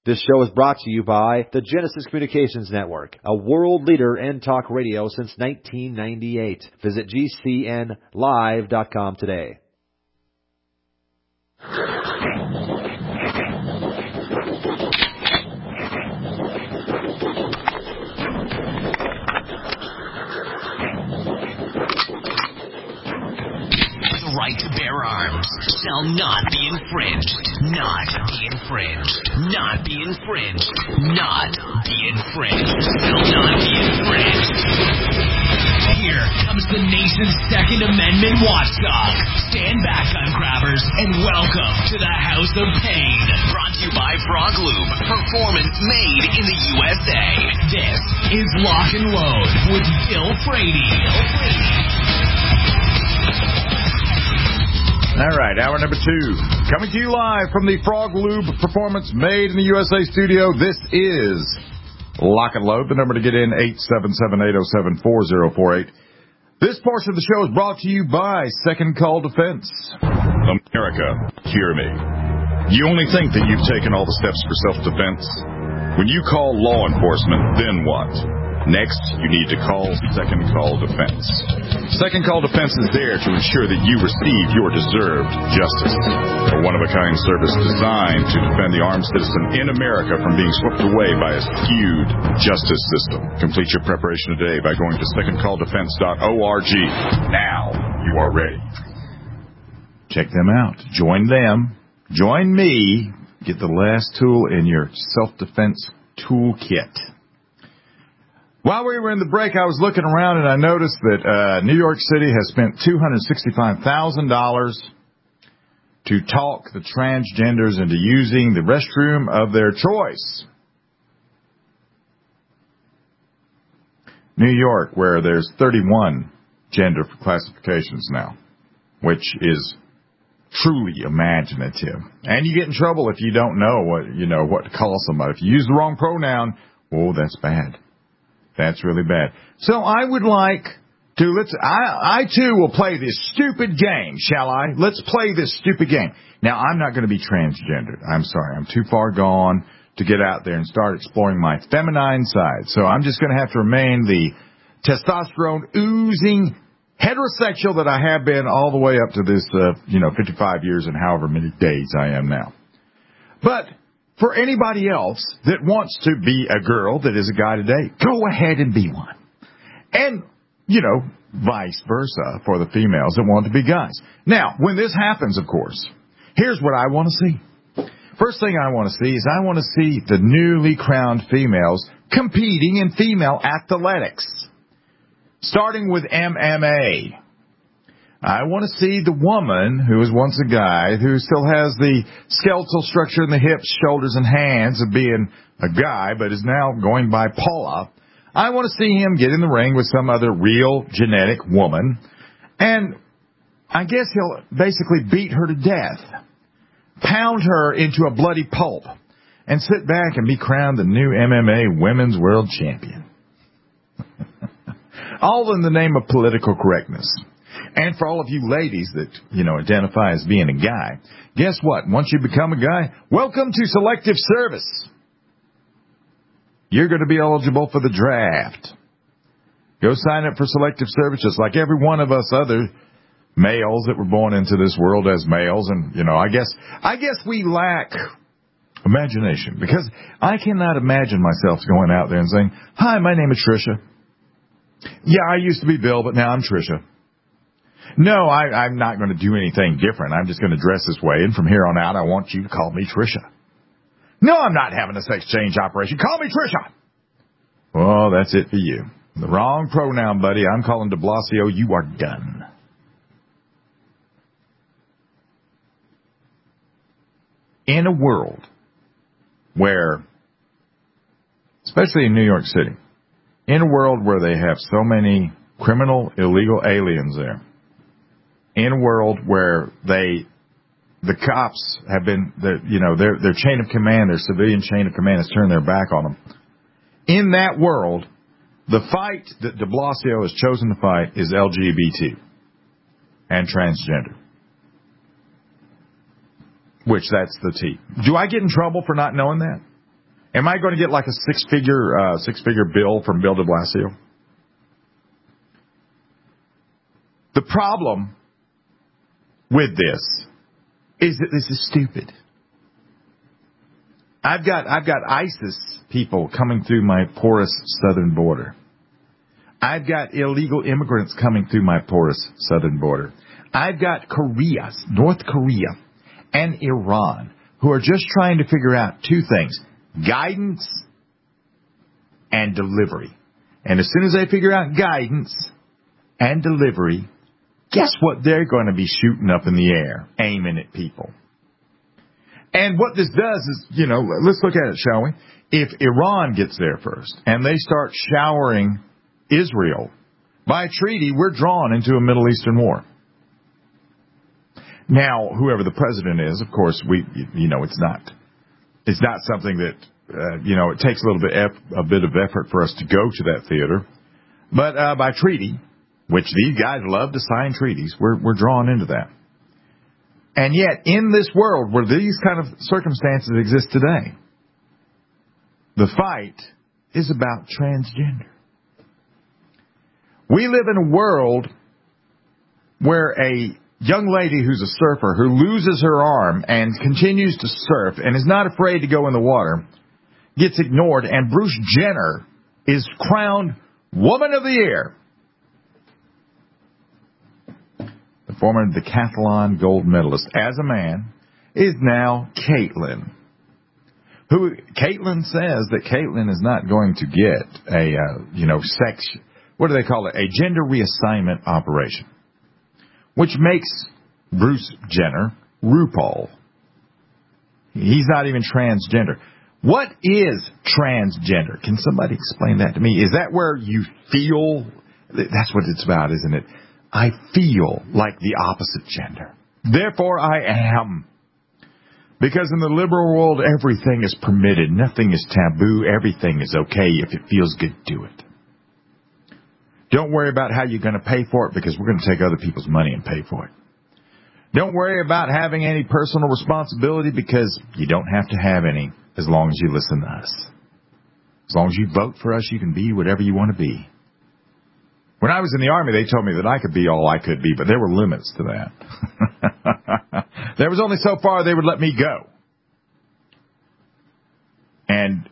This show is brought to you by the Genesis Communications Network, a world leader in talk radio since 1998. Visit GCNlive.com today. The right to bear arms shall not be infringed. Not be infringed. Not be infringed. Not be infringed. Shall not be infringed. Here comes the nation's Second Amendment watchdog. Stand back, gun grabbers, and welcome to the House of Pain. Brought to you by Frog Lube. Performance made in the USA. This is Lock and Load with Bill Frady. All right, hour number 2. Coming to you live from the Frog Lube Performance Made in the USA studio. This is Lock and Load. The number to get in, 877-807-4048. This portion of the show is brought to you by Second Call Defense. America, hear me. You only think that you've taken all the steps for self-defense? When you call law enforcement, then what? Next, you need to call Second Call Defense. Second Call Defense is there to ensure that you receive your deserved justice. A one-of-a-kind service designed to defend the armed citizen in America from being swept away by a skewed justice system. Complete your preparation today by going to secondcalldefense.org. Now you are ready. Check them out. Join them. Join me. Get the last tool in your self-defense toolkit. While we were in the break, I was looking around and I noticed that New York City has spent $265,000 to talk the transgenders into using the restroom of their choice. New York, where there's 31 gender classifications now, which is truly imaginative. And you get in trouble if you don't know what to call somebody. If you use the wrong pronoun, oh, that's bad. That's really bad. So I would like to, I too will play this stupid game, shall I? Let's play this stupid game. Now, I'm not going to be transgendered. I'm sorry. I'm too far gone to get out there and start exploring my feminine side. So I'm just going to have to remain the testosterone oozing heterosexual that I have been all the way up to this, 55 years and however many days I am now. But for anybody else that wants to be a girl that is a guy today, go ahead and be one. And, vice versa for the females that want to be guys. Now, when this happens, of course, here's what I want to see. First thing I want to see is I want to see the newly crowned females competing in female athletics, starting with MMA. I want to see the woman who was once a guy, who still has the skeletal structure in the hips, shoulders, and hands of being a guy, but is now going by Paula. I want to see him get in the ring with some other real genetic woman, and I guess he'll basically beat her to death, pound her into a bloody pulp, and sit back and be crowned the new MMA Women's World Champion. All in the name of political correctness. And for all of you ladies that, identify as being a guy, guess what? Once you become a guy, welcome to selective service. You're going to be eligible for the draft. Go sign up for selective service just like every one of us other males that were born into this world as males. And, I guess we lack imagination, because I cannot imagine myself going out there and saying, "Hi, my name is Trisha. Yeah, I used to be Bill, but now I'm Trisha. No, I'm not going to do anything different. I'm just going to dress this way, and from here on out, I want you to call me Trisha. No, I'm not having a sex change operation. Call me Trisha." Well, that's it for you. The wrong pronoun, buddy. I'm calling de Blasio. You are done. In a world where, especially in New York City, in a world where they have so many criminal, illegal aliens there, in a world where the cops have been, their chain of command, their civilian chain of command has turned their back on them. In that world, the fight that de Blasio has chosen to fight is LGBT and transgender. Which, that's the T. Do I get in trouble for not knowing that? Am I going to get like a six-figure bill from Bill de Blasio? The problem with this is that this is stupid. I've got ISIS people coming through my porous southern border. I've got illegal immigrants coming through my porous southern border. I've got North Korea and Iran, who are just trying to figure out two things: guidance and delivery. And as soon as they figure out guidance and delivery, guess what they're going to be shooting up in the air, aiming at people. And what this does is, let's look at it, shall we? If Iran gets there first and they start showering Israel, by treaty, we're drawn into a Middle Eastern war. Now, whoever the president is, of course, it's not something that, it takes a bit of effort for us to go to that theater. But by treaty, which these guys love to sign treaties, we're drawn into that. And yet, in this world where these kind of circumstances exist today, the fight is about transgender. We live in a world where a young lady who's a surfer who loses her arm and continues to surf and is not afraid to go in the water gets ignored, and Bruce Jenner is crowned Woman of the Year. The former decathlon gold medalist, as a man, is now Caitlyn. Caitlyn says that Caitlyn is not going to get a gender reassignment operation, which makes Bruce Jenner RuPaul. He's not even transgender. What is transgender? Can somebody explain that to me? Is that where you feel? That's what it's about, isn't it? I feel like the opposite gender. Therefore, I am. Because in the liberal world, everything is permitted. Nothing is taboo. Everything is okay. If it feels good, do it. Don't worry about how you're going to pay for it, because we're going to take other people's money and pay for it. Don't worry about having any personal responsibility, because you don't have to have any as long as you listen to us. As long as you vote for us, you can be whatever you want to be. When I was in the Army, they told me that I could be all I could be, but there were limits to that. There was only so far they would let me go. And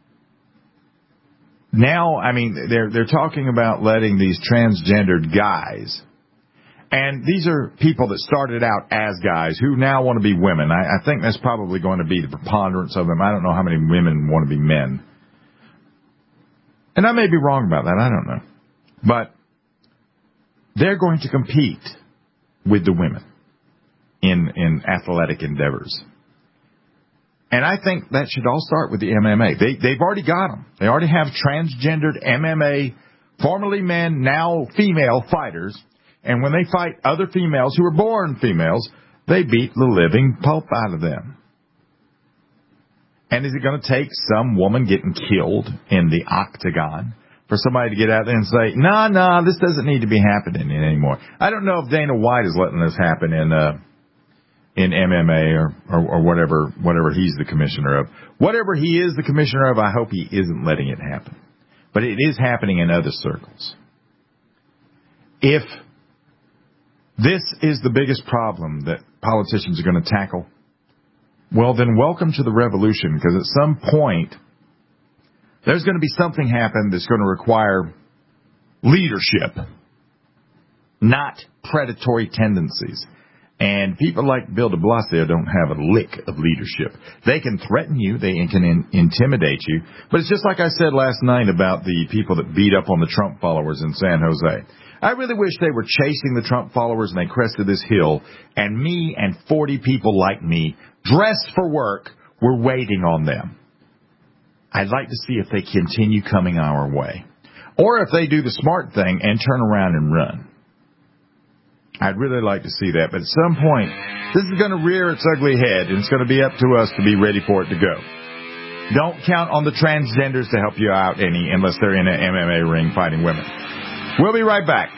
now, they're talking about letting these transgendered guys, and these are people that started out as guys who now want to be women. I think that's probably going to be the preponderance of them. I don't know how many women want to be men. And I may be wrong about that. I don't know. But they're going to compete with the women in athletic endeavors. And I think that should all start with the MMA. They've already got them. They already have transgendered MMA, formerly men, now female fighters. And when they fight other females who were born females, they beat the living pulp out of them. And is it going to take some woman getting killed in the octagon for somebody to get out there and say, no, this doesn't need to be happening anymore? I don't know if Dana White is letting this happen in MMA or whatever he's the commissioner of. Whatever he is the commissioner of, I hope he isn't letting it happen. But it is happening in other circles. If this is the biggest problem that politicians are going to tackle, well, then welcome to the revolution, because at some point there's going to be something happen that's going to require leadership, not predatory tendencies. And people like Bill de Blasio don't have a lick of leadership. They can threaten you. They can intimidate you. But it's just like I said last night about the people that beat up on the Trump followers in San Jose. I really wish they were chasing the Trump followers and they crested this hill, and me and 40 people like me, dressed for work, were waiting on them. I'd like to see if they continue coming our way, or if they do the smart thing and turn around and run. I'd really like to see that. But at some point, this is going to rear its ugly head, and it's going to be up to us to be ready for it to go. Don't count on the transgenders to help you out any, unless they're in an MMA ring fighting women. We'll be right back.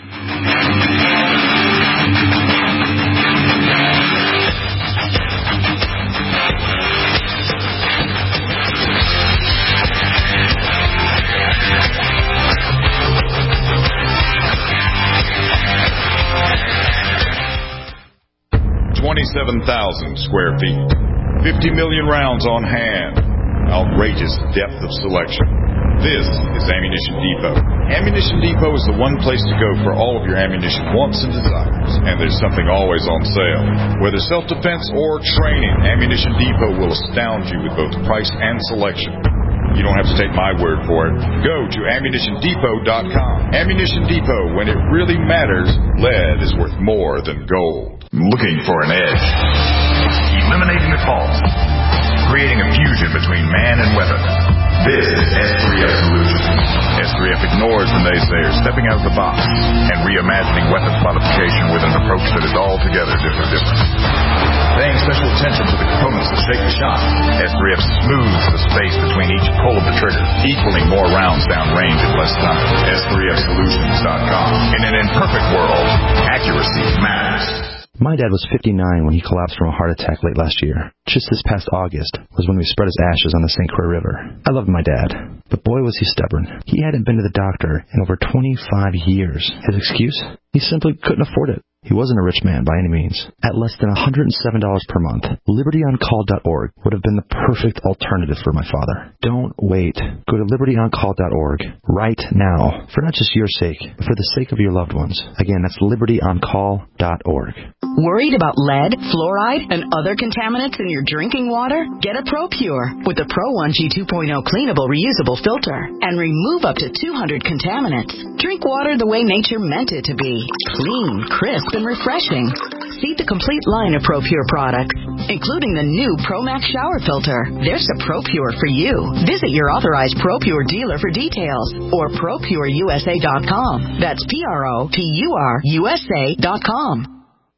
27,000 square feet. 50 million rounds on hand. Outrageous depth of selection. This is Ammunition Depot. Ammunition Depot is the one place to go for all of your ammunition wants and desires. And there's something always on sale. Whether self-defense or training, Ammunition Depot will astound you with both price and selection. You don't have to take my word for it. Go to AmmunitionDepot.com. Ammunition Depot, when it really matters, lead is worth more than gold. Looking for an edge. Eliminating the fault. Creating a fusion between man and weapon. This is S3F Solutions. S3F ignores the naysayers, stepping out of the box and reimagining weapons modification with an approach that is altogether different. Paying special attention to the components that shake the shot, S3F smooths the space between each pull of the trigger, equaling more rounds downrange in less time. S3FSolutions.com. In an imperfect world, accuracy matters. My dad was 59 when he collapsed from a heart attack late last year. Just this past August was when we spread his ashes on the St. Croix River. I loved my dad, but boy was he stubborn. He hadn't been to the doctor in over 25 years. His excuse? He simply couldn't afford it. He wasn't a rich man by any means. At less than $107 per month, LibertyOnCall.org would have been the perfect alternative for my father. Don't wait. Go to LibertyOnCall.org right now, for not just your sake, but for the sake of your loved ones. Again, that's LibertyOnCall.org. Worried about lead, fluoride, and other contaminants in your drinking water? Get a ProPure with the Pro1G 2.0 cleanable reusable filter and remove up to 200 contaminants. Drink water the way nature meant it to be. Clean, crisp, and refreshing. See the complete line of ProPure products, including the new ProMax shower filter. There's a ProPure for you. Visit your authorized ProPure dealer for details or ProPureUSA.com. That's ProPureUSA.com.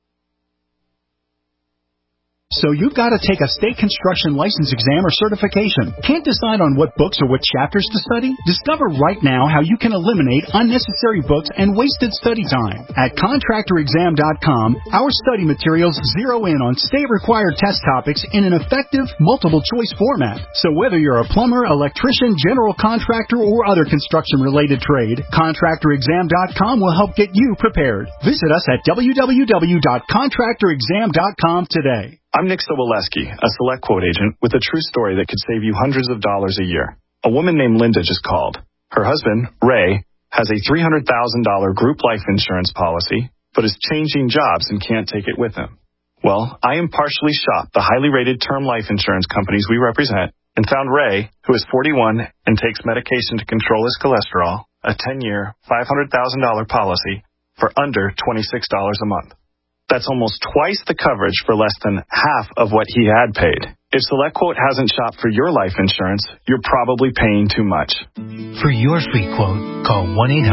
So you've got to take a state construction license exam or certification. Can't decide on what books or what chapters to study? Discover right now how you can eliminate unnecessary books and wasted study time. At ContractorExam.com, our study materials zero in on state-required test topics in an effective, multiple-choice format. So whether you're a plumber, electrician, general contractor, or other construction-related trade, ContractorExam.com will help get you prepared. Visit us at www.ContractorExam.com today. I'm Nick Soboleski, a Select Quote agent with a true story that could save you hundreds of dollars a year. A woman named Linda just called. Her husband, Ray, has a $300,000 group life insurance policy, but is changing jobs and can't take it with him. Well, I impartially shopped the highly rated term life insurance companies we represent and found Ray, who is 41 and takes medication to control his cholesterol, a 10-year, $500,000 policy for under $26 a month. That's almost twice the coverage for less than half of what he had paid. If SelectQuote hasn't shopped for your life insurance, you're probably paying too much. For your free quote, call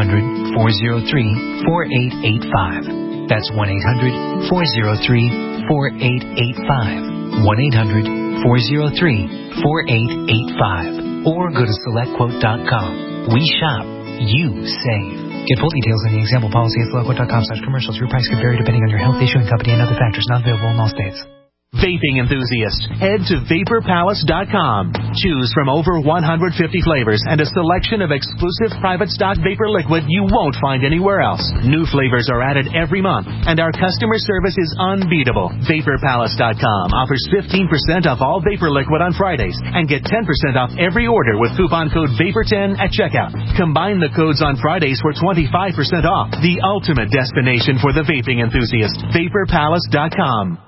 1-800-403-4885. That's 1-800-403-4885. 1-800-403-4885. Or go to SelectQuote.com. We shop, you save. Get full details in the example policy at SelectQuote.com/commercials. Your price could vary depending on your health, issuing company, and other factors. Not available in all states. Vaping enthusiasts, head to VaporPalace.com. Choose from over 150 flavors and a selection of exclusive private stock vapor liquid you won't find anywhere else. New flavors are added every month, and our customer service is unbeatable. VaporPalace.com offers 15% off all vapor liquid on Fridays and get 10% off every order with coupon code VAPOR10 at checkout. Combine the codes on Fridays for 25% off. The ultimate destination for the vaping enthusiast. VaporPalace.com.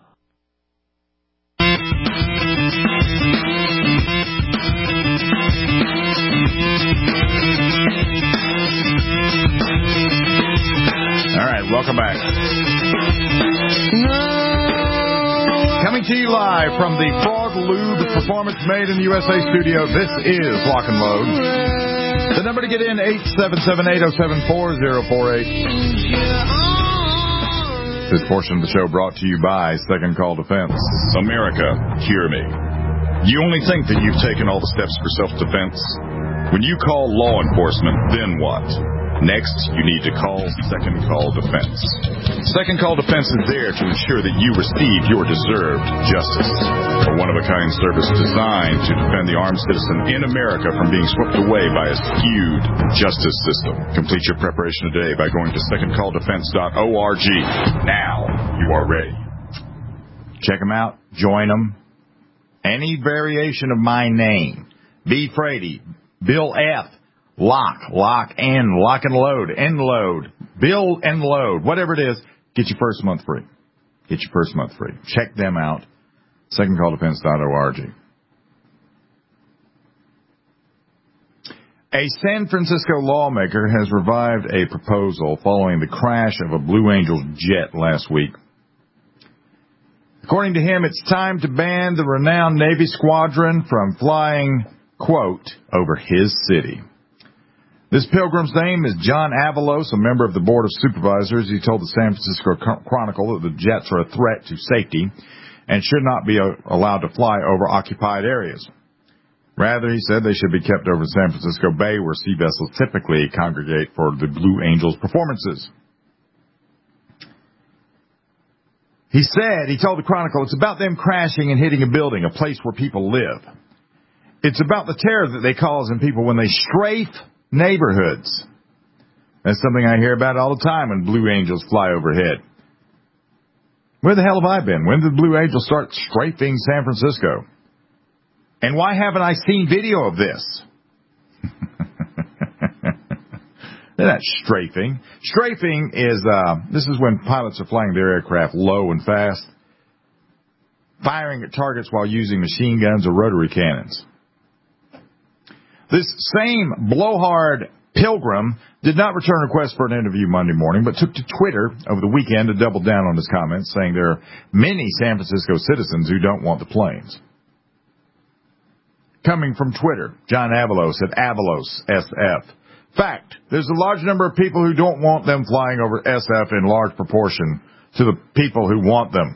All right, welcome back. Coming to you live from the Frog Lube Performance Made in the USA studio, this is Lock and Load. The number to get in, 877-807-4048. This portion of the show brought to you by Second Call Defense. America, hear me. You only think that you've taken all the steps for self-defense? When you call law enforcement, then what? Next, you need to call Second Call Defense. Second Call Defense is there to ensure that you receive your deserved justice. A one-of-a-kind service designed to defend the armed citizen in America from being swept away by a skewed justice system. Complete your preparation today by going to secondcalldefense.org. Now you are ready. Check them out. Join them. Any variation of my name. B. Frady. Bill F. Lock and load. End load. Bill and load. Whatever it is, get your first month free. Get your first month free. Check them out. secondcalldefense.org. A San Francisco lawmaker has revived a proposal following the crash of a Blue Angels jet last week. According to him, it's time to ban the renowned Navy squadron from flying, quote, over his city. This pilgrim's name is John Avalos, a member of the Board of Supervisors. He told the San Francisco Chronicle that the jets are a threat to safety and should not be allowed to fly over occupied areas. Rather, he said they should be kept over San Francisco Bay, where sea vessels typically congregate for the Blue Angels performances. He told the Chronicle, it's about them crashing and hitting a building, a place where people live. It's about the terror that they cause in people when they strafe neighborhoods. That's something I hear about all the time when Blue Angels fly overhead. Where the hell have I been? When did Blue Angels start strafing San Francisco? And why haven't I seen video of this? They're not strafing. Strafing is, this is when pilots are flying their aircraft low and fast, firing at targets while using machine guns or rotary cannons. This same blowhard pilgrim did not return requests for an interview Monday morning, but took to Twitter over the weekend to double down on his comments, saying there are many San Francisco citizens who don't want the planes. Coming from Twitter, John Avalos at Avalos SF. Fact, there's a large number of people who don't want them flying over SF in large proportion to the people who want them.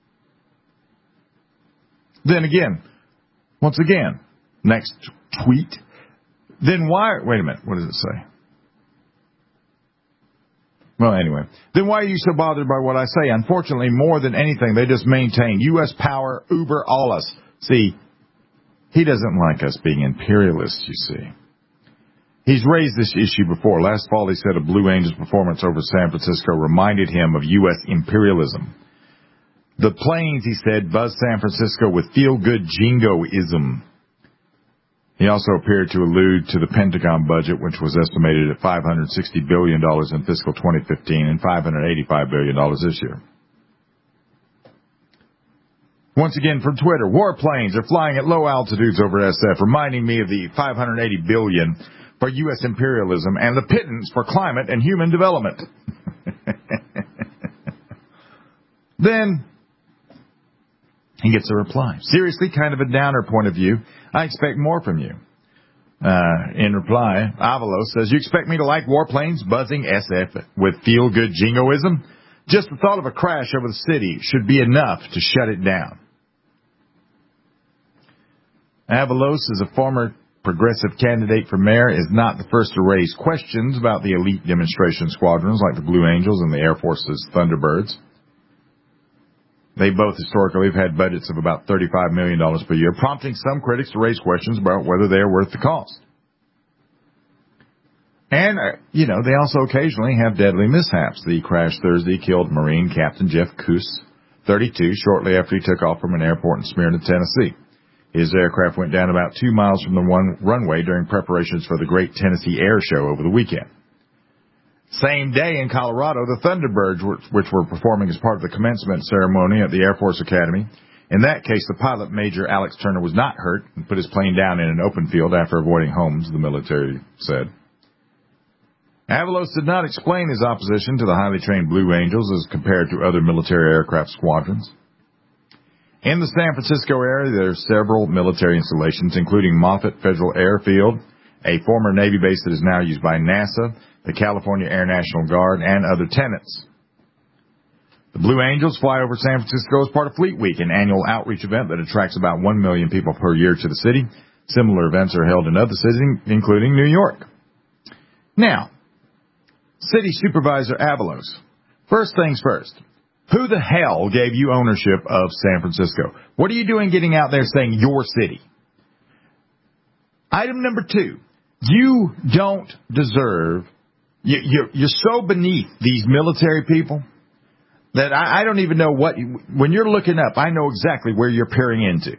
Then again, once again, next tweet. Then why, wait a minute, what does it say? Well, anyway, then why are you so bothered by what I say? Unfortunately, more than anything, they just maintain U.S. power, Uber, all us. See, he doesn't like us being imperialists, you see. He's raised this issue before. Last fall, he said a Blue Angels performance over San Francisco reminded him of U.S. imperialism. The planes, he said, buzzed San Francisco with feel-good jingoism. He also appeared to allude to the Pentagon budget, which was estimated at $560 billion in fiscal 2015 and $585 billion this year. Once again from Twitter, warplanes are flying at low altitudes over SF, reminding me of the $580 billion for U.S. imperialism and the pittance for climate and human development. Then he gets a reply. Seriously, kind of a downer point of view. I expect more from you. In reply, Avalos says, you expect me to like warplanes buzzing SF with feel-good jingoism? Just the thought of a crash over the city should be enough to shut it down. Avalos is a former progressive candidate for mayor, is not the first to raise questions about the elite demonstration squadrons like the Blue Angels and the Air Force's Thunderbirds. They both historically have had budgets of about $35 million per year, prompting some critics to raise questions about whether they are worth the cost. And, they also occasionally have deadly mishaps. The crash Thursday killed Marine Captain Jeff Coos, 32, shortly after he took off from an airport in Smyrna, Tennessee. His aircraft went down about 2 miles from the runway during preparations for the Great Tennessee Air Show over the weekend. Same day in Colorado, the Thunderbirds, which were performing as part of the commencement ceremony at the Air Force Academy. In that case, the pilot, Major Alex Turner, was not hurt and put his plane down in an open field after avoiding homes, the military said. Avalos did not explain his opposition to the highly trained Blue Angels as compared to other military aircraft squadrons. In the San Francisco area, there are several military installations, including Moffett Federal Airfield, a former Navy base that is now used by NASA, the California Air National Guard, and other tenants. The Blue Angels fly over San Francisco as part of Fleet Week, an annual outreach event that attracts about 1 million people per year to the city. Similar events are held in other cities, including New York. Now, City Supervisor Avalos. First things first. Who the hell gave you ownership of San Francisco? What are you doing getting out there saying your city? Item number 2. You don't deserve... You're so beneath these military people. that I don't even know what, when you're looking up, I know exactly where you're peering into.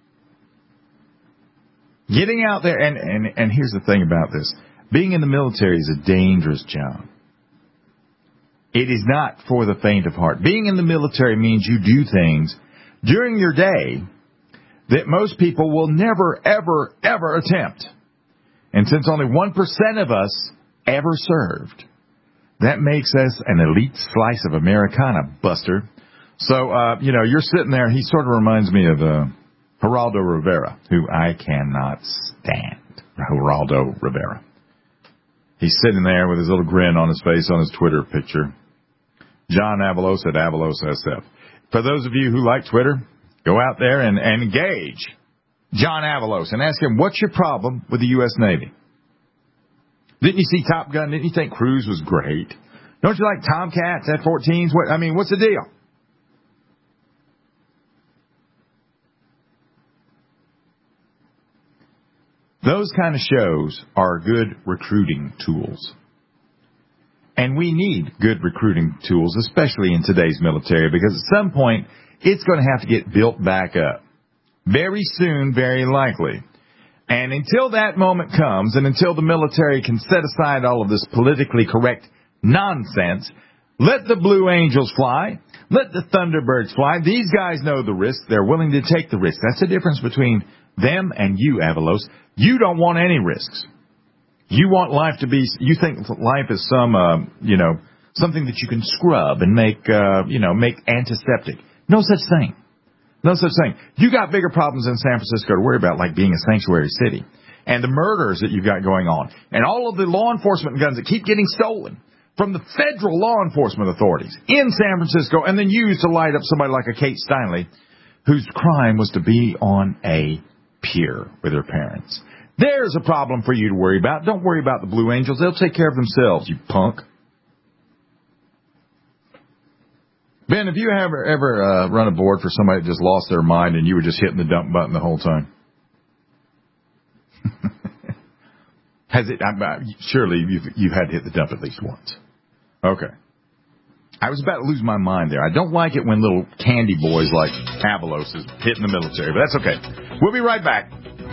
Getting out there, and here's the thing about this. Being in the military is a dangerous job. It is not for the faint of heart. Being in the military means you do things during your day that most people will never, ever, ever attempt. And since only 1% of us ever served, that makes us an elite slice of Americana, Buster. So, you're sitting there. He sort of reminds me of Geraldo Rivera, who I cannot stand. Geraldo Rivera. He's sitting there with his little grin on his face on his Twitter picture. John Avalos at Avalos SF. For those of you who like Twitter, go out there and engage John Avalos and ask him, what's your problem with the U.S. Navy? Didn't you see Top Gun? Didn't you think Cruise was great? Don't you like Tomcats, F-14s? What's the deal? Those kind of shows are good recruiting tools. And we need good recruiting tools, especially in today's military, because at some point, it's going to have to get built back up. Very soon, very likely. And until that moment comes, and until the military can set aside all of this politically correct nonsense, let the Blue Angels fly. Let the Thunderbirds fly. These guys know the risk. They're willing to take the risk. That's the difference between them and you, Avalos. You don't want any risks. You want life to be, you think life is some, something that you can scrub and make antiseptic. No such thing. No such thing. You got bigger problems in San Francisco to worry about, like being a sanctuary city. And the murders that you've got going on. And all of the law enforcement guns that keep getting stolen from the federal law enforcement authorities in San Francisco and then used to light up somebody like a Kate Steinle, whose crime was to be on a pier with her parents. There's a problem for you to worry about. Don't worry about the Blue Angels. They'll take care of themselves, you punk. Ben, have you ever run a board for somebody that just lost their mind and you were just hitting the dump button the whole time? Has it? Surely you've had to hit the dump at least once. Okay. I was about to lose my mind there. I don't like it when little candy boys like Avalos is hitting the military, but that's okay. We'll be right back.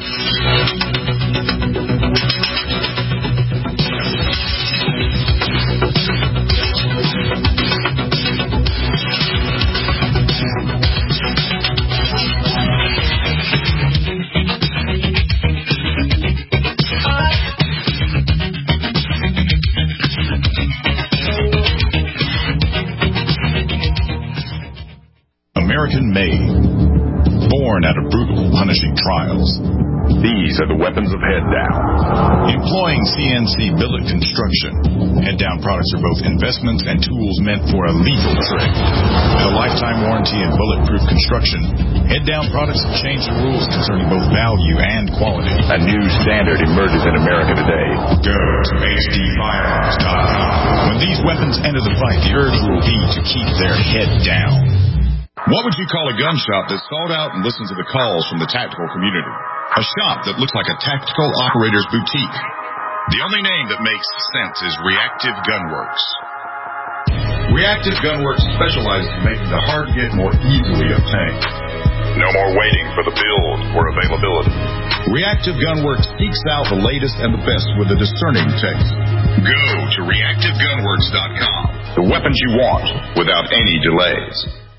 American-made, born out of brutal, punishing trials. These are the weapons of Head Down. Employing CNC billet construction, Head Down products are both investments and tools meant for a lethal trade. With a lifetime warranty and bulletproof construction, Head Down products have changed the rules concerning both value and quality. A new standard emerges in America today. Go to HDFirearms.com. When these weapons enter the fight, the urge will be to keep their head down. What would you call a gun shop that's sought out and listens to the calls from the tactical community? A shop that looks like a tactical operator's boutique. The only name that makes sense is Reactive Gunworks. Reactive Gunworks specializes in making the hard get more easily obtained. No more waiting for the build or availability. Reactive Gunworks seeks out the latest and the best with a discerning taste. Go to reactivegunworks.com. The weapons you want without any delays.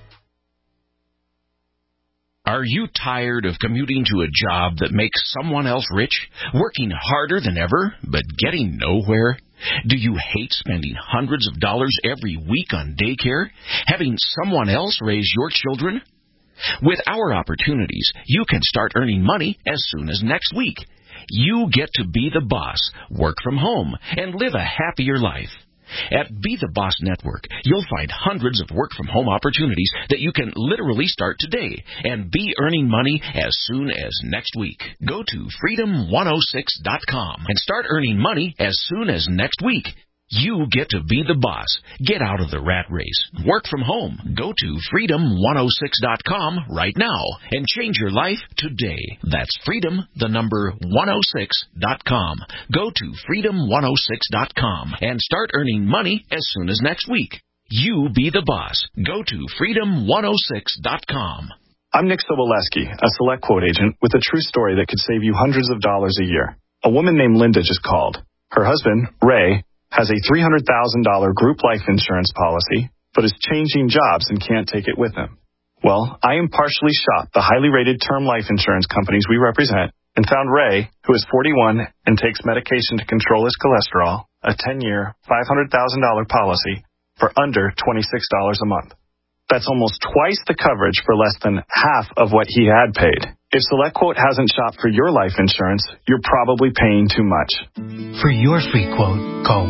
Are you tired of commuting to a job that makes someone else rich, working harder than ever, but getting nowhere? Do you hate spending hundreds of dollars every week on daycare, having someone else raise your children? With our opportunities, you can start earning money as soon as next week. You get to be the boss, work from home, and live a happier life. At Be the Boss Network, you'll find hundreds of work-from-home opportunities that you can literally start today and be earning money as soon as next week. Go to freedom106.com and start earning money as soon as next week. You get to be the boss. Get out of the rat race. Work from home. Go to freedom106.com right now and change your life today. That's freedom106.com. Go to freedom106.com and start earning money as soon as next week. You be the boss. Go to freedom106.com. I'm Nick Soboleski, a Select Quote agent with a true story that could save you hundreds of dollars a year. A woman named Linda just called. Her husband, Ray, has a $300,000 group life insurance policy, but is changing jobs and can't take it with him. Well, I impartially shopped the highly rated term life insurance companies we represent and found Ray, who is 41 and takes medication to control his cholesterol, a 10-year, $500,000 policy for under $26 a month. That's almost twice the coverage for less than half of what he had paid. If SelectQuote hasn't shopped for your life insurance, you're probably paying too much. For your free quote, call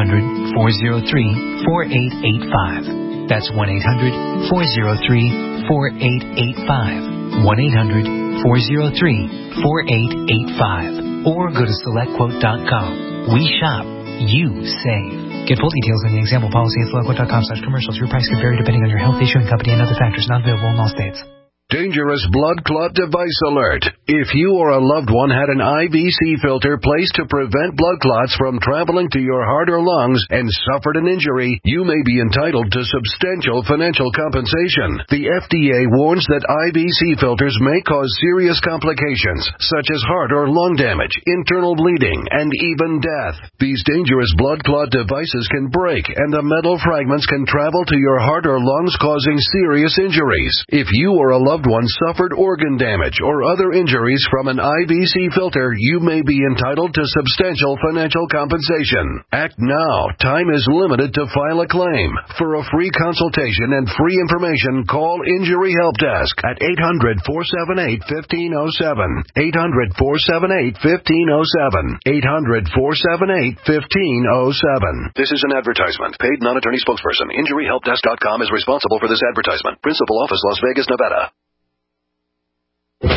1-800-403-4885. That's 1-800-403-4885. 1-800-403-4885. Or go to SelectQuote.com. We shop, you save. Get full details in the example policy at SelectQuote.com/commercials. Your price could vary depending on your health, issuing company, and other factors. Not available in all states. Dangerous blood clot device alert. If you or a loved one had an IVC filter placed to prevent blood clots from traveling to your heart or lungs and suffered an injury, you may be entitled to substantial financial compensation. The FDA warns that IVC filters may cause serious complications, such as heart or lung damage, internal bleeding, and even death. These dangerous blood clot devices can break, and the metal fragments can travel to your heart or lungs, causing serious injuries. If you or a loved one suffered organ damage or other injuries from an IVC filter, you may be entitled to substantial financial compensation. Act now. Time is limited to file a claim. For a free consultation and free information, call Injury Help Desk at 800-478-1507. 800-478-1507. 800-478-1507. This is an advertisement. Paid non-attorney spokesperson. InjuryHelpDesk.com is responsible for this advertisement. Principal office, Las Vegas, Nevada. All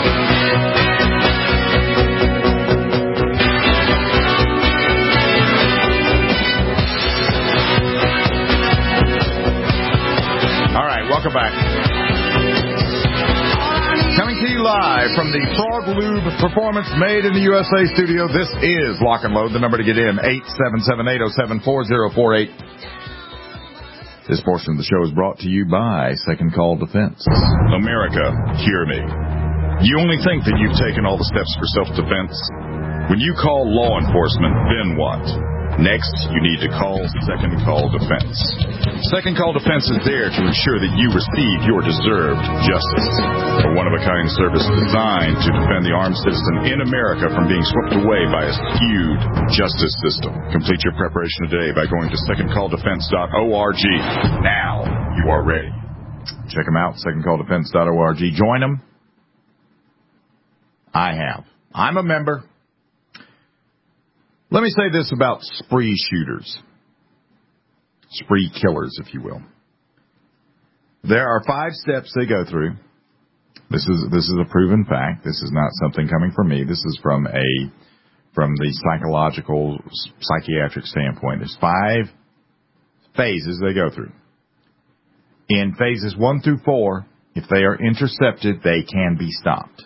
right, welcome back. Coming to you live from the Frog Lube Performance Made in the USA studio, this is Lock and Load. The number to get in, 877-807-4048. This portion of the show is brought to you by Second Call Defense. America, hear me. You only think that you've taken all the steps for self-defense? When you call law enforcement, then what? Next, you need to call Second Call Defense. Second Call Defense is there to ensure that you receive your deserved justice. A one-of-a-kind service designed to defend the armed citizen in America from being swept away by a skewed justice system. Complete your preparation today by going to secondcalldefense.org. Now you are ready. Check them out, secondcalldefense.org. Join them. I have. I'm a member. Let me say this about spree shooters. Spree killers, if you will. There are 5 steps they go through. This is a proven fact. This is not something coming from me. This is from the psychological, psychiatric standpoint. There's 5 phases they go through. In phases 1 through 4, if they are intercepted, they can be stopped.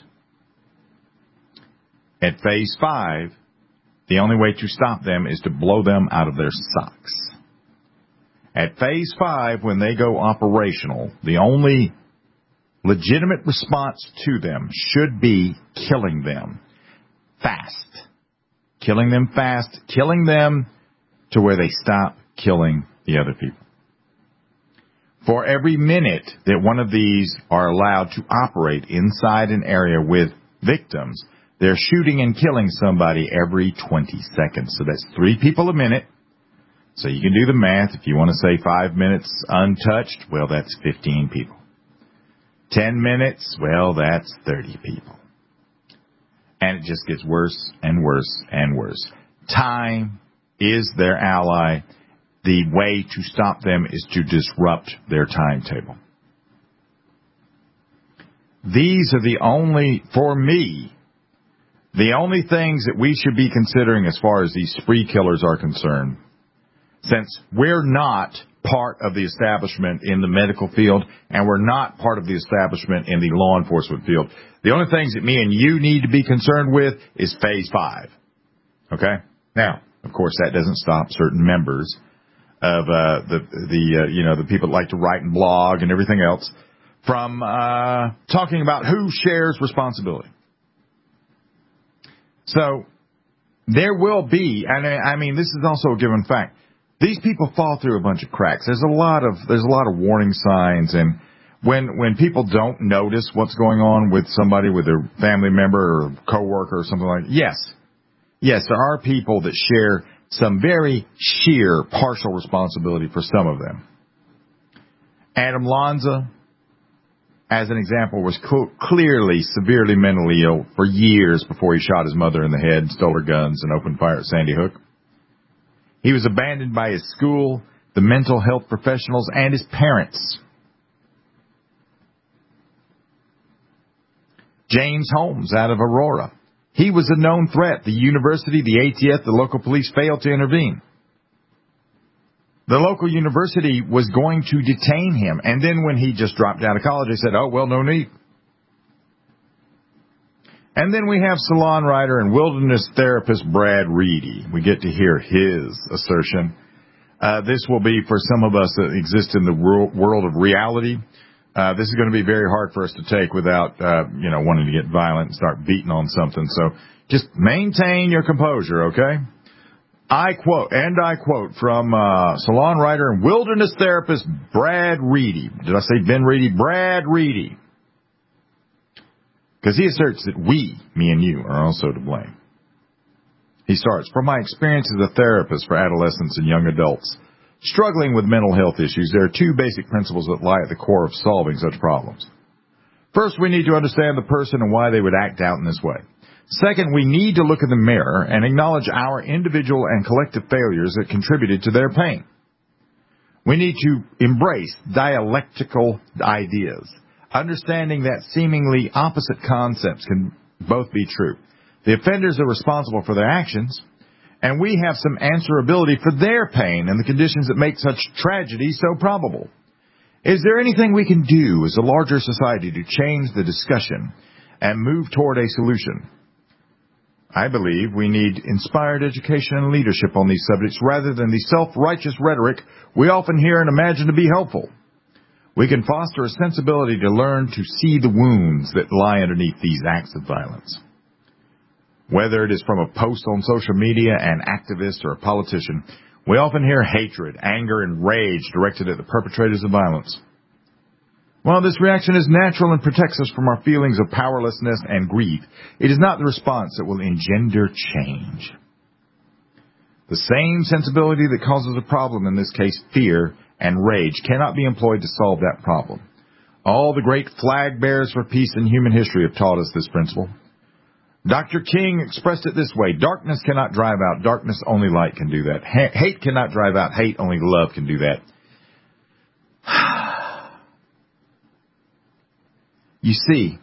At phase 5, the only way to stop them is to blow them out of their socks. At phase 5, when they go operational, the only legitimate response to them should be killing them fast. Killing them fast. Killing them to where they stop killing the other people. For every minute that one of these are allowed to operate inside an area with victims, they're shooting and killing somebody every 20 seconds. So that's 3 people a minute. So you can do the math. If you want to say 5 minutes untouched, well, that's 15 people. 10 minutes, well, that's 30 people. And it just gets worse and worse and worse. Time is their ally. The way to stop them is to disrupt their timetable. These are the only, for me, the only things that we should be considering as far as these spree killers are concerned, since we're not part of the establishment in the medical field and we're not part of the establishment in the law enforcement field. The only things that me and you need to be concerned with is phase 5. Okay? Now, of course, that doesn't stop certain members the people that like to write and blog and everything else, from talking about who shares responsibility. So there will be, and I mean, this is also a given fact. These people fall through a bunch of cracks. There's a lot of warning signs, and when people don't notice what's going on with somebody, with their family member or coworker or something like that, yes, there are people that share some very sheer partial responsibility for some of them. Adam Lanza, as an example, was clearly severely mentally ill for years before he shot his mother in the head, stole her guns, and opened fire at Sandy Hook. He was abandoned by his school, the mental health professionals, and his parents. James Holmes out of Aurora. He was a known threat. The university, the ATF, the local police failed to intervene. The local university was going to detain him, and then when he just dropped out of college, they said, oh, well, no need. And then we have salon writer and wilderness therapist Brad Reedy. We get to hear his assertion. This will be, for some of us that exist in the world of reality, this is going to be very hard for us to take without, wanting to get violent and start beating on something. So just maintain your composure, okay? I quote from salon writer and wilderness therapist Brad Reedy. Did I say Ben Reedy? Brad Reedy. Because he asserts that we, me and you, are also to blame. He starts, from my experience as a therapist for adolescents and young adults struggling with mental health issues, there are two basic principles that lie at the core of solving such problems. First, we need to understand the person and why they would act out in this way. Second, we need to look in the mirror and acknowledge our individual and collective failures that contributed to their pain. We need to embrace dialectical ideas, understanding that seemingly opposite concepts can both be true. The offenders are responsible for their actions, and we have some answerability for their pain and the conditions that make such tragedy so probable. Is there anything we can do as a larger society to change the discussion and move toward a solution? I believe we need inspired education and leadership on these subjects rather than the self-righteous rhetoric we often hear and imagine to be helpful. We can foster a sensibility to learn to see the wounds that lie underneath these acts of violence. Whether it is from a post on social media, an activist, or a politician, we often hear hatred, anger, and rage directed at the perpetrators of violence. While this reaction is natural and protects us from our feelings of powerlessness and grief, it is not the response that will engender change. The same sensibility that causes a problem, in this case fear and rage, cannot be employed to solve that problem. All the great flag bearers for peace in human history have taught us this principle. Dr. King expressed it this way: darkness cannot drive out darkness, only light can do that. Hate cannot drive out hate, only love can do that. You see,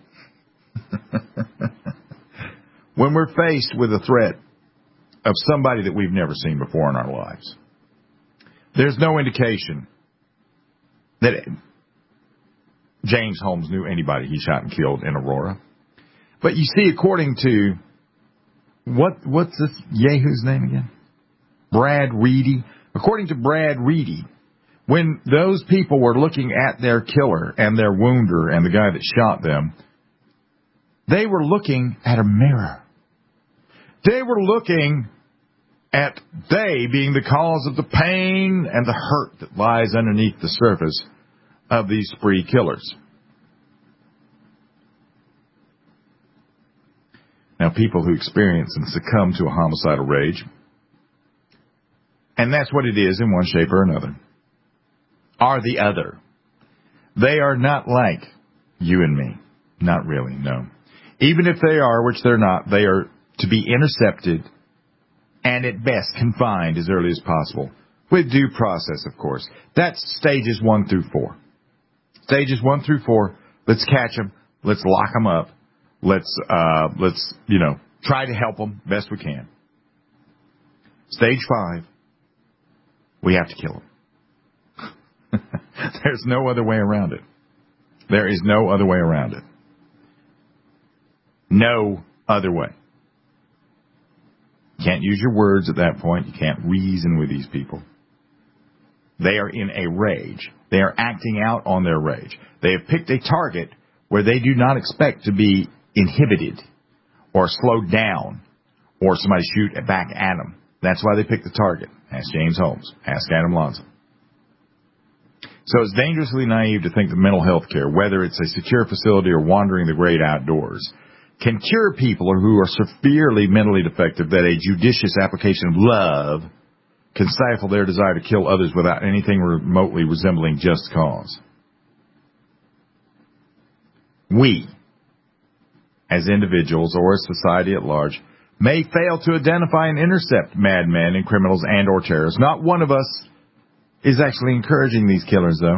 when we're faced with a threat of somebody that we've never seen before in our lives, there's no indication that James Holmes knew anybody he shot and killed in Aurora. But you see, according to, what's this Yahoo's name again? Brad Reedy. According to Brad Reedy, when those people were looking at their killer and their wounder and the guy that shot them, they were looking at a mirror. They were looking at they being the cause of the pain and the hurt that lies underneath the surface of these spree killers. Now, people who experience and succumb to a homicidal rage, and that's what it is in one shape or another, are the other. They are not like you and me. Not really, no. Even if they are, which they're not, they are to be intercepted and at best confined as early as possible, with due process, of course. That's stages 1 through 4. Stages 1 through 4, let's catch them, let's lock them up, let's try to help them best we can. Stage 5, we have to kill them. There's no other way around it. There is no other way around it. No other way. You can't use your words at that point. You can't reason with these people. They are in a rage. They are acting out on their rage. They have picked a target where they do not expect to be inhibited or slowed down or somebody shoot back at them. That's why they picked the target. Ask James Holmes. Ask Adam Lanza. So it's dangerously naive to think that mental health care, whether it's a secure facility or wandering the great outdoors, can cure people who are severely mentally defective, that a judicious application of love can stifle their desire to kill others without anything remotely resembling just cause. We, as individuals or as society at large, may fail to identify and intercept madmen and criminals and or terrorists. Not one of us is actually encouraging these killers, though.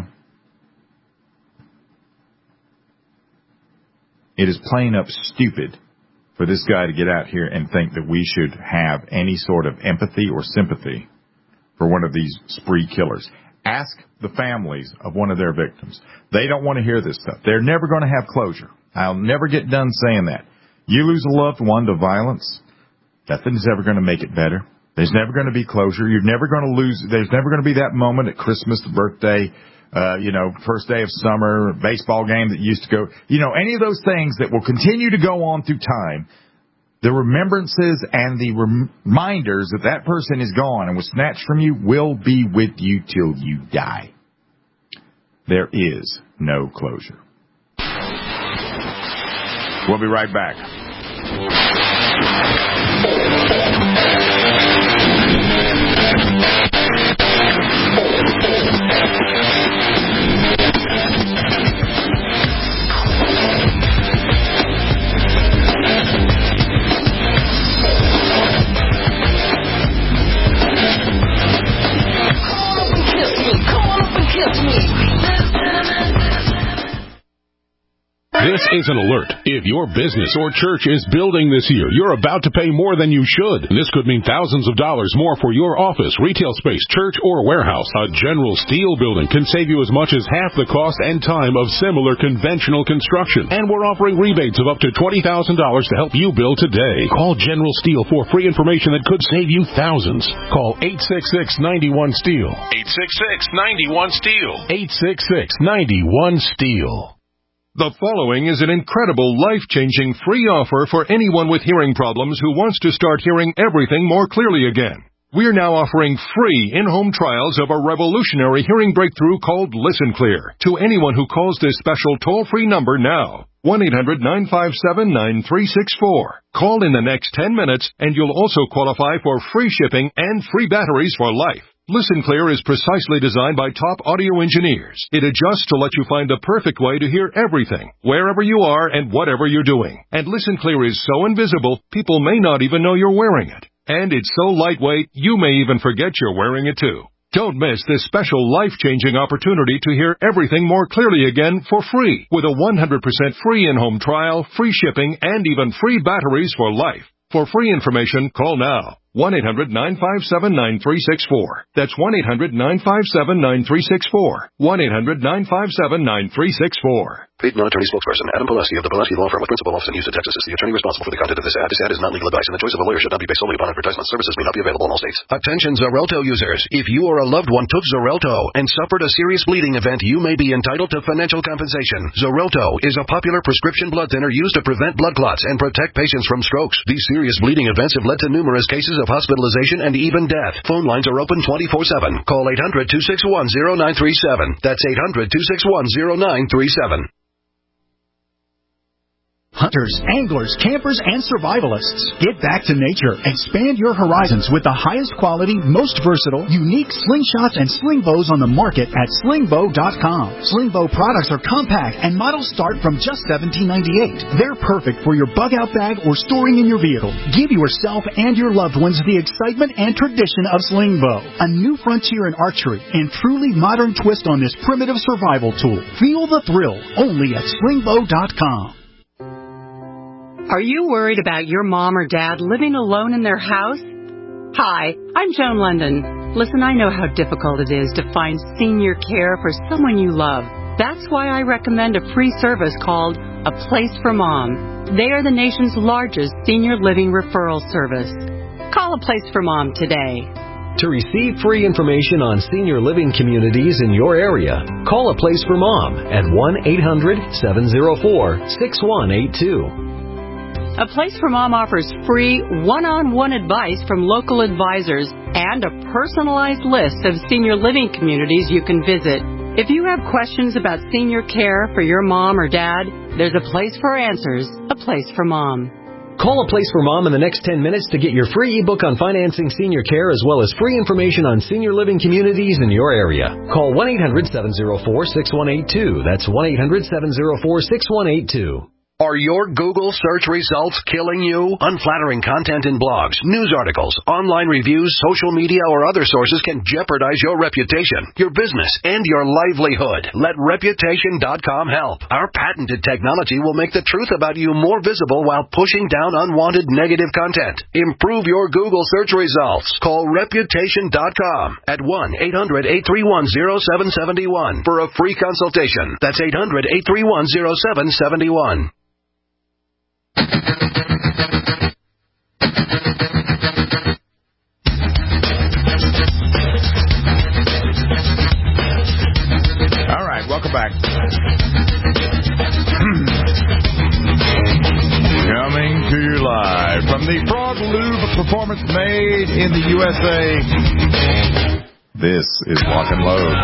It is plain up stupid for this guy to get out here and think that we should have any sort of empathy or sympathy for one of these spree killers. Ask the families of one of their victims. They don't want to hear this stuff. They're never going to have closure. I'll never get done saying that. You lose a loved one to violence, nothing's ever going to make it better. There's never going to be closure. You're never going to lose. There's never going to be that moment at Christmas, the birthday, first day of summer, baseball game that used to go, any of those things that will continue to go on through time. The remembrances and the reminders that that person is gone and was snatched from you will be with you till you die. There is no closure. We'll be right back. This is an alert. If your business or church is building this year, you're about to pay more than you should. This could mean thousands of dollars more for your office, retail space, church, or warehouse. A General Steel building can save you as much as half the cost and time of similar conventional construction. And we're offering rebates of up to $20,000 to help you build today. Call General Steel for free information that could save you thousands. Call 866-91-STEEL. 866-91-STEEL. 866-91-STEEL. The following is an incredible, life-changing free offer for anyone with hearing problems who wants to start hearing everything more clearly again. We're now offering free in-home trials of a revolutionary hearing breakthrough called Listen Clear to anyone who calls this special toll-free number now. 1-800-957-9364. Call in the next 10 minutes and you'll also qualify for free shipping and free batteries for life. Listen Clear is precisely designed by top audio engineers. It adjusts to let you find the perfect way to hear everything, wherever you are and whatever you're doing. And Listen Clear is so invisible, people may not even know you're wearing it. And it's so lightweight, you may even forget you're wearing it too. Don't miss this special life-changing opportunity to hear everything more clearly again for free with a 100% free in-home trial, free shipping, and even free batteries for life. For free information, call now. 1-800-957-9364. That's 1-800-957-9364. 1-800-957-9364. Paid non-attorney spokesperson Adam Pileski of the Pileski Law Firm with principal office in Houston, Texas, is the attorney responsible for the content of this ad. This ad is not legal advice, and the choice of a lawyer should not be based solely upon advertisement. Services may not be available in all states. Attention Xarelto users. If you or a loved one took Xarelto and suffered a serious bleeding event, you may be entitled to financial compensation. Xarelto is a popular prescription blood thinner used to prevent blood clots and protect patients from strokes. These serious bleeding events have led to numerous cases of hospitalization and even death. Phone lines are open 24/7. Call 800-261-0937. That's 800-261-0937. Hunters, anglers, campers, and survivalists. Get back to nature. Expand your horizons with the highest quality, most versatile, unique slingshots and sling bows on the market at slingbow.com. Slingbow products are compact and models start from just $17.98. They're perfect for your bug-out bag or storing in your vehicle. Give yourself and your loved ones the excitement and tradition of Slingbow. A new frontier in archery and truly modern twist on this primitive survival tool. Feel the thrill only at slingbow.com. Are you worried about your mom or dad living alone in their house? Hi, I'm Joan London. Listen, I know how difficult it is to find senior care for someone you love. That's why I recommend a free service called A Place for Mom. They are the nation's largest senior living referral service. Call A Place for Mom today. To receive free information on senior living communities in your area, call A Place for Mom at 1-800-704-6182. A Place for Mom offers free one-on-one advice from local advisors and a personalized list of senior living communities you can visit. If you have questions about senior care for your mom or dad, there's a place for answers, A Place for Mom. Call A Place for Mom in the next 10 minutes to get your free ebook on financing senior care as well as free information on senior living communities in your area. Call 1-800-704-6182. That's 1-800-704-6182. Are your Google search results killing you? Unflattering content in blogs, news articles, online reviews, social media, or other sources can jeopardize your reputation, your business, and your livelihood. Let Reputation.com help. Our patented technology will make the truth about you more visible while pushing down unwanted negative content. Improve your Google search results. Call Reputation.com at 1-800-831-0771 for a free consultation. That's 800-831-0771. All right, welcome back. Coming to you live from the Frog Lube Performance Made in the USA. This is Lock and Load.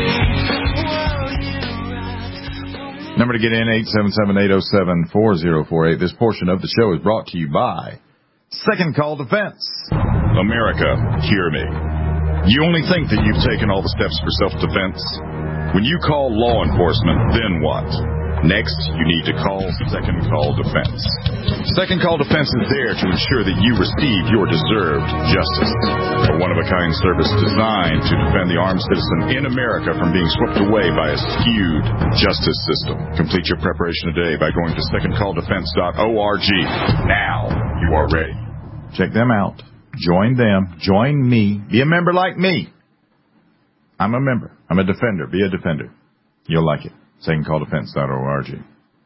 Number to get in, 877-807-4048. This portion of the show is brought to you by Second Call Defense. America, hear me. You only think that you've taken all the steps for self-defense? When you call law enforcement, then what? Next, you need to call Second Call Defense. Second Call Defense is there to ensure that you receive your deserved justice. A one-of-a-kind service designed to defend the armed citizen in America from being swept away by a skewed justice system. Complete your preparation today by going to secondcalldefense.org. Now you are ready. Check them out. Join them. Join me. Be a member like me. I'm a member. I'm a defender. Be a defender. You'll like it. SecondCallDefense.org.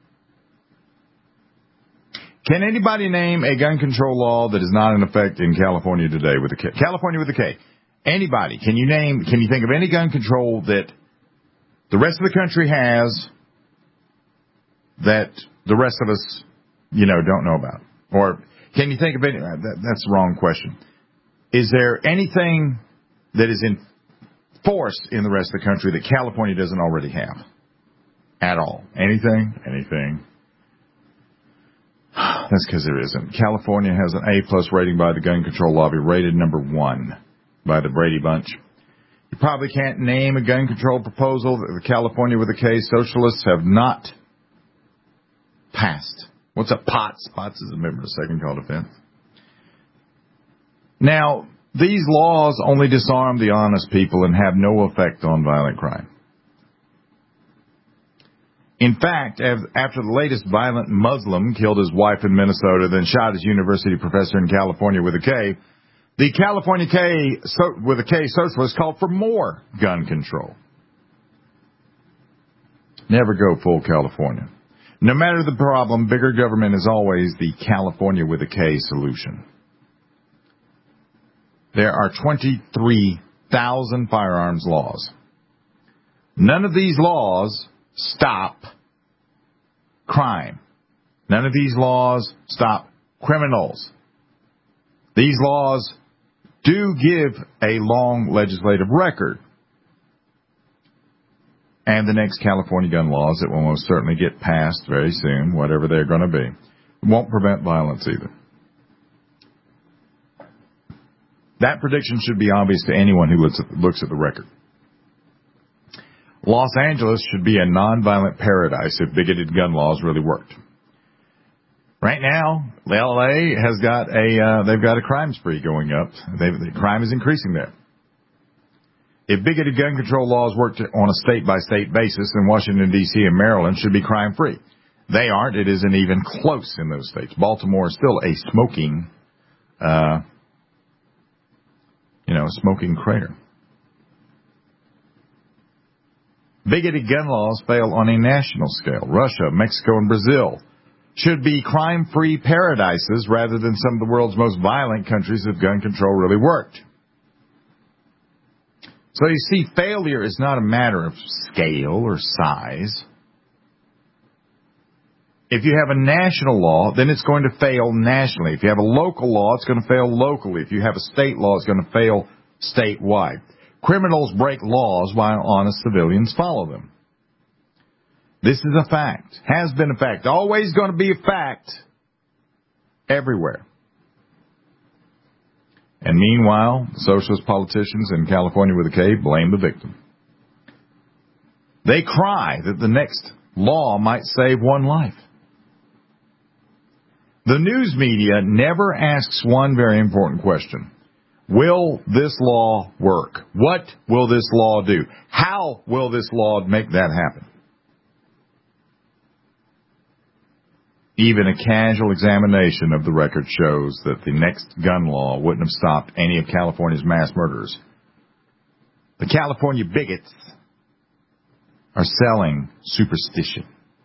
Can anybody name a gun control law that is not in effect in California today with a K? California with a K. Anybody. Can you think of any gun control that the rest of the country has that the rest of us, don't know about? Or can you think of any? That's the wrong question. Is there anything that is in force in the rest of the country that California doesn't already have? At all. Anything? That's because there isn't. California has an A+ rating by the Gun Control Lobby, rated number 1 by the Brady Bunch. You probably can't name a gun control proposal that the California with a K socialists have not passed. What's up, Potts? Potts is a member of Second Call Defense. Now, these laws only disarm the honest people and have no effect on violent crime. In fact, after the latest violent Muslim killed his wife in Minnesota, then shot his university professor in California with a K, the California with a K socialists called for more gun control. Never go full California. No matter the problem, bigger government is always the California with a K solution. There are 23,000 firearms laws. None of these laws stop crime. None of these laws stop criminals. These laws do give a long legislative record. And the next California gun laws that will most certainly get passed very soon, whatever they're going to be, won't prevent violence either. That prediction should be obvious to anyone who looks at the record. Los Angeles should be a nonviolent paradise if bigoted gun laws really worked. Right now, LA has they've got a crime spree going up. The crime is increasing there. If bigoted gun control laws worked on a state-by-state basis, then Washington, D.C. and Maryland should be crime-free. They aren't. It isn't even close in those states. Baltimore is still a smoking crater. Bigoted gun laws fail on a national scale. Russia, Mexico, and Brazil should be crime-free paradises rather than some of the world's most violent countries if gun control really worked. So you see, failure is not a matter of scale or size. If you have a national law, then it's going to fail nationally. If you have a local law, it's going to fail locally. If you have a state law, it's going to fail statewide. Criminals break laws while honest civilians follow them. This is a fact. Has been a fact. Always going to be a fact everywhere. And meanwhile, socialist politicians in California with a K blame the victim. They cry that the next law might save one life. The news media never asks one very important question. Will this law work? What will this law do? How will this law make that happen? Even a casual examination of the record shows that the next gun law wouldn't have stopped any of California's mass murderers. The California bigots are selling superstition.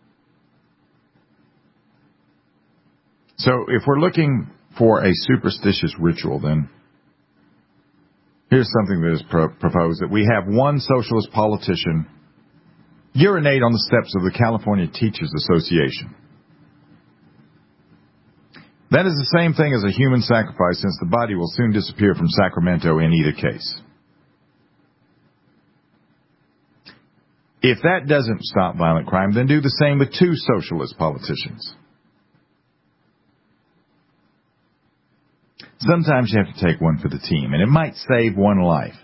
So if we're looking for a superstitious ritual, then here's something that is proposed, that we have one socialist politician urinate on the steps of the California Teachers Association. That is the same thing as a human sacrifice, since the body will soon disappear from Sacramento in either case. If that doesn't stop violent crime, then do the same with two socialist politicians. Sometimes you have to take one for the team, and it might save one life.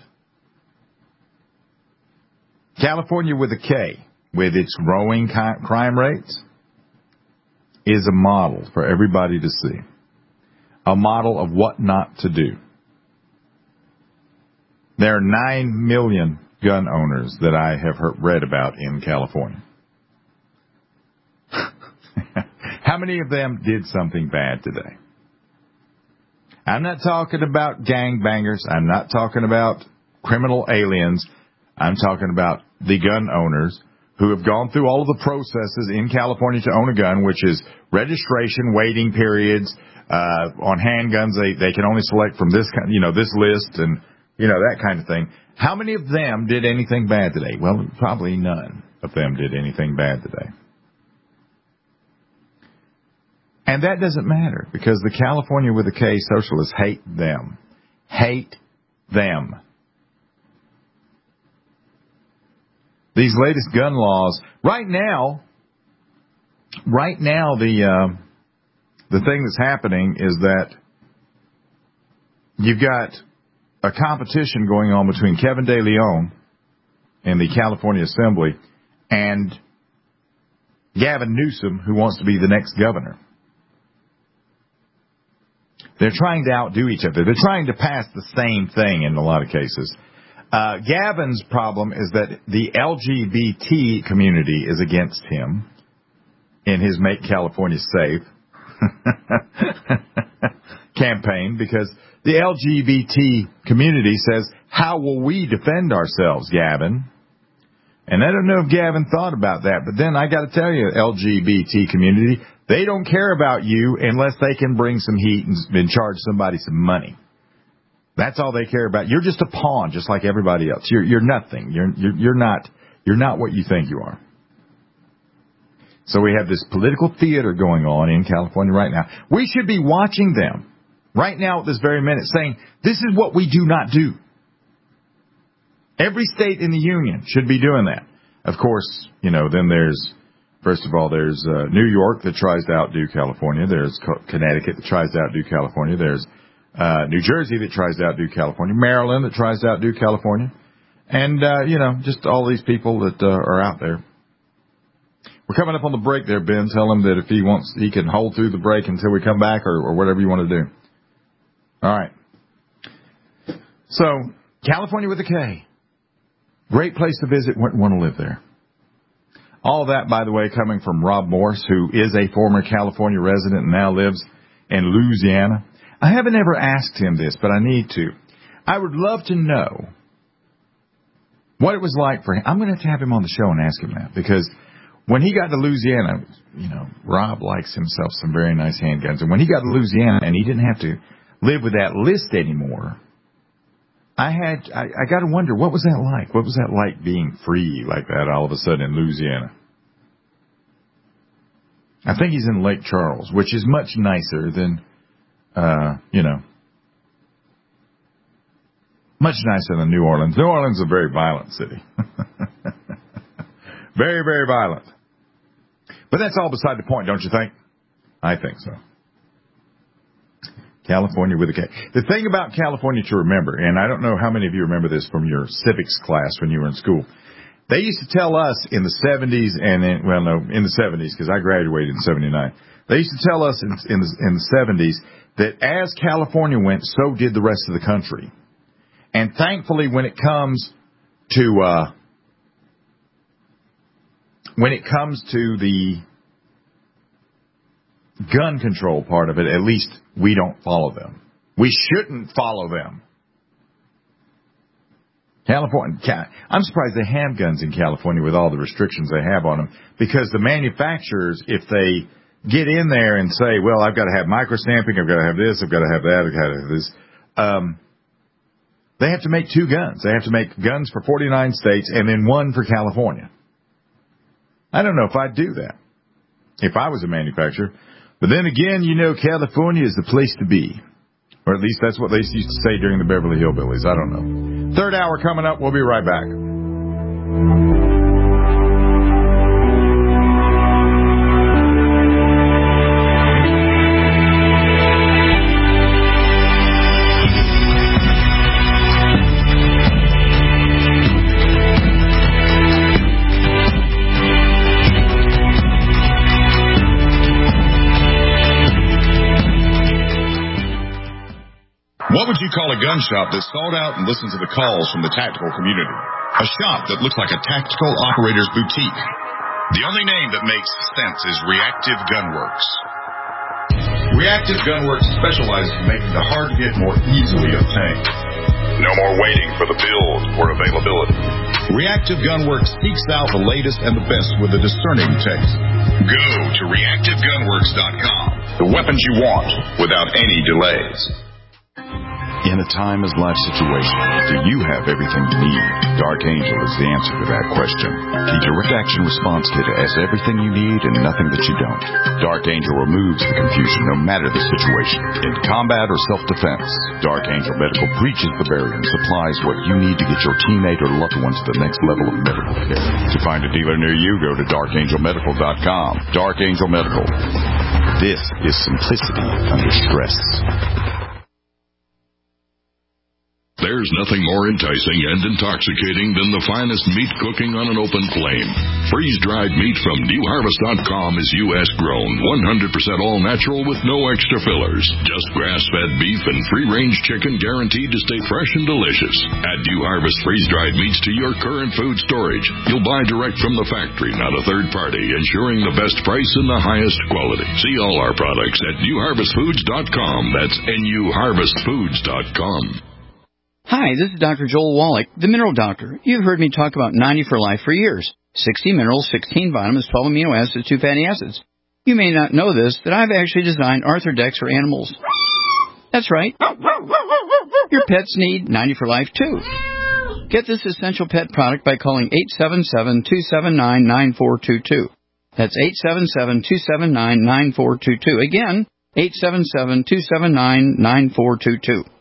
California with a K, with its growing crime rates, is a model for everybody to see. A model of what not to do. There are 9 million gun owners that I have read about in California. How many of them did something bad today? I'm not talking about gangbangers. I'm not talking about criminal aliens. I'm talking about the gun owners who have gone through all of the processes in California to own a gun, which is registration, waiting periods, on handguns. They can only select from this this list and, that kind of thing. How many of them did anything bad today? Well, probably none of them did anything bad today. And that doesn't matter, because the California with a K socialists hate them. Hate them. These latest gun laws, right now, the thing that's happening is that you've got a competition going on between Kevin De Leon in the California Assembly and Gavin Newsom, who wants to be the next governor. They're trying to outdo each other. They're trying to pass the same thing in a lot of cases. Gavin's problem is that the LGBT community is against him in his Make California Safe campaign, because the LGBT community says, how will we defend ourselves, Gavin? And I don't know if Gavin thought about that, but then I got to tell you, LGBT community, they don't care about you unless they can bring some heat and charge somebody some money. That's all they care about. You're just a pawn, just like everybody else. You're nothing. You're not what you think you are. So we have this political theater going on in California right now. We should be watching them right now at this very minute, saying, this is what we do not do. Every state in the union should be doing that. Of course, then there's, first of all, there's New York that tries to outdo California. There's Connecticut that tries to outdo California. There's New Jersey that tries to outdo California. Maryland that tries to outdo California. And, just all these people that are out there. We're coming up on the break there, Ben. Tell him that if he wants, he can hold through the break until we come back, or whatever you want to do. All right. So, California with a K. Great place to visit. Wouldn't want to live there. All that, by the way, coming from Rob Morse, who is a former California resident and now lives in Louisiana. I haven't ever asked him this, but I need to. I would love to know what it was like for him. I'm going to have him on the show and ask him that, because when he got to Louisiana, Rob likes himself some very nice handguns. And when he got to Louisiana and he didn't have to live with that list anymore, I got to wonder, what was that like? What was that like being free like that all of a sudden in Louisiana? I think he's in Lake Charles, which is much nicer than, much nicer than New Orleans. New Orleans is a very violent city. Very, very violent. But that's all beside the point, don't you think? I think so. California with a K. The thing about California to remember, and I don't know how many of you remember this from your civics class when you were in school, they used to tell us in the 70s in the 70s, because I graduated in 79. They used to tell us in the 70s that as California went, so did the rest of the country. And thankfully, when it comes to the gun control part of it, at least we don't follow them. We shouldn't follow them. California, I'm surprised they have guns in California with all the restrictions they have on them, because the manufacturers, if they get in there and say, well, I've got to have microstamping, I've got to have this, I've got to have that, I've got to have this, they have to make 2 guns. They have to make guns for 49 states and then 1 for California. I don't know if I'd do that if I was a manufacturer. But then again, California is the place to be. Or at least that's what they used to say during the Beverly Hillbillies. I don't know. Third hour coming up. We'll be right back. What would you call a gun shop that sold out and listened to the calls from the tactical community? A shop that looks like a tactical operator's boutique. The only name that makes sense is Reactive Gunworks. Reactive Gunworks specializes in making the hard-to-get more easily obtained. No more waiting for the build or availability. Reactive Gunworks seeks out the latest and the best with a discerning taste. Go to reactivegunworks.com. The weapons you want without any delays. In a timeless life situation, do you have everything you need? Dark Angel is the answer to that question. The direct action response kit has everything you need and nothing that you don't. Dark Angel removes the confusion no matter the situation. In combat or self-defense, Dark Angel Medical breaches the barrier and supplies what you need to get your teammate or loved one to the next level of medical care. To find a dealer near you, go to darkangelmedical.com. Dark Angel Medical. This is simplicity under stress. There's nothing more enticing and intoxicating than the finest meat cooking on an open flame. Freeze-dried meat from NewHarvest.com is U.S. grown, 100% all-natural with no extra fillers. Just grass-fed beef and free-range chicken guaranteed to stay fresh and delicious. Add New Harvest freeze-dried meats to your current food storage. You'll buy direct from the factory, not a third party, ensuring the best price and the highest quality. See all our products at NewHarvestFoods.com. That's NewHarvestFoods.com. Hi, this is Dr. Joel Wallach, the Mineral Doctor. You've heard me talk about 90 for Life for years. 60 minerals, 16 vitamins, 12 amino acids, 2 fatty acids. You may not know this, that I've actually designed Arthrodex for animals. That's right. Your pets need 90 for Life, too. Get this essential pet product by calling 877-279-9422. That's 877-279-9422. Again, 877-279-9422.